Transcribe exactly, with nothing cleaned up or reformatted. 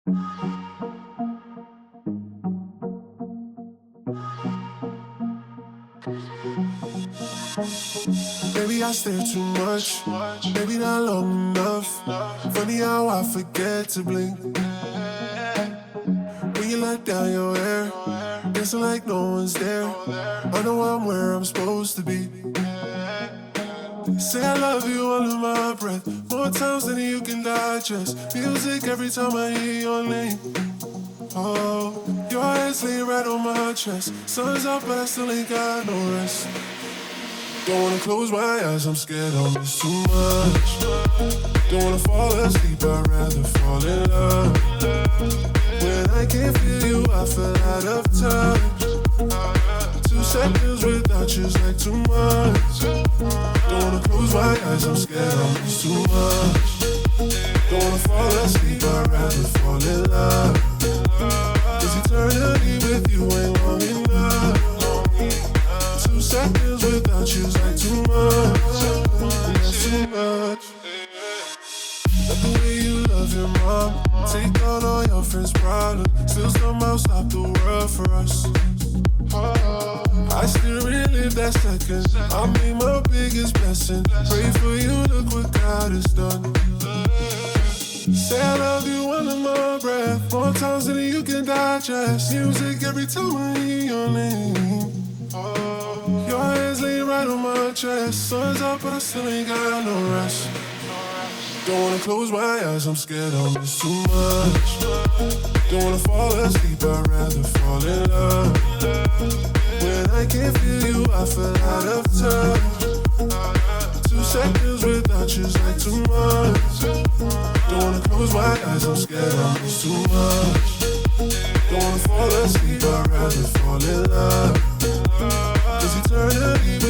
Maybe I stare too much, maybe not long enough. Funny how I forget to blink. When you let down your hair, dancing like no one's there. I know I'm where I'm supposed to be. Say I love you under my breath, more times than you can digest. Music every time I hear your name. Oh, your head's laying right on my chest. Sun's up but I still ain't got no rest. Don't wanna close my eyes, I'm scared I'll miss too much. Don't wanna fall asleep, I'd rather fall in love. When I can't feel you, I feel out of touch. Two seconds without you's like too much. Don't wanna close my eyes, I'm scared I'll miss too much. Don't wanna fall asleep, I'd rather fall in love. Cause eternity with you ain't long enough. Two seconds without you's like too much. And that's too much. Like the way you love your mom, take on all your friends' problems, still somehow stop the world for us. I still relive that second. I made my biggest blessing. Pray for you, look what God has done. Say I love you under my breath, more times than you can digest. Music every time I hear your name. Your hands lay right on my chest. Sun's up but I still ain't got no rest. Don't wanna close my eyes, I'm scared I'll miss too much. Don't wanna fall asleep, I'd rather fall in love. When I can't feel you, I feel out of touch. Two seconds without you's like too much. Don't wanna close my eyes, I'm scared I'll miss too much. Don't wanna fall asleep, I'd rather fall in love. Cause eternity